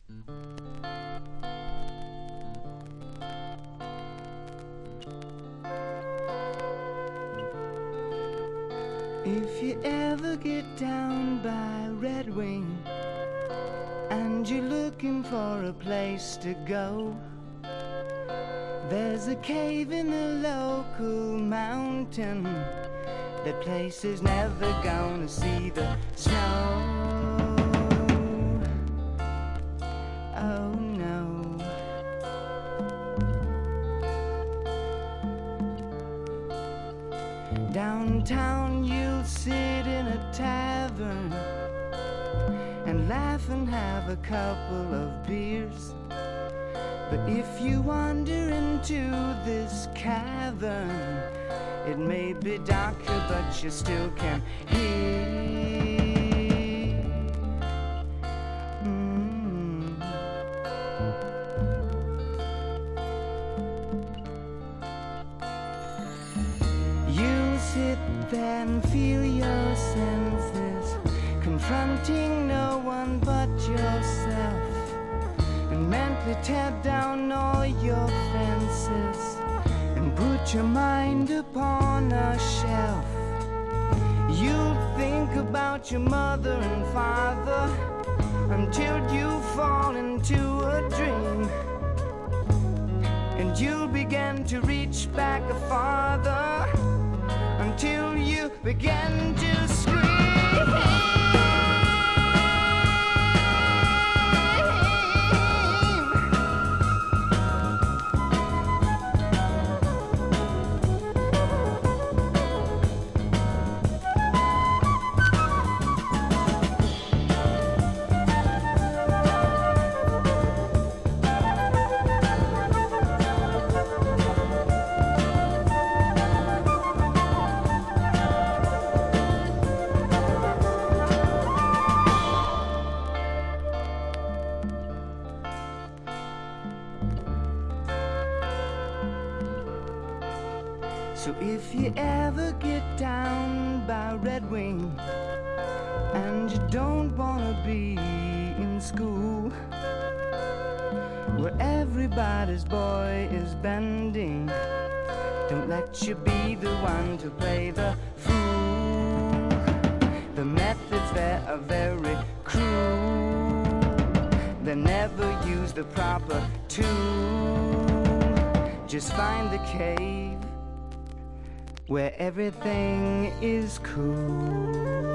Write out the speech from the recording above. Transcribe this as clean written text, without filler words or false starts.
If you ever get down by Red Wing and you're looking for a place to go, there's a cave in the local mountain. That place is never gonna see the snow. Oh no. Downtown you'll sit in a tavern and laugh and have a couple of beers. But if you wander into this cavern, it may be darker, but you still can hear. You sit there and feel your senses, confronting no one but yourself, and mentally tear down all your fences and put your mind upon a shelf. You'll think about your mother and father until you fall into a dream, and you'll begin to reach back farther until you begin to scream. So if you ever get down by Red Wing and you don't wanna be in school, where everybody's boy is bending, don't let you be the one to play the fool. The methods there are very cruel. They never use the proper tool. Just find the cave where everything is cool.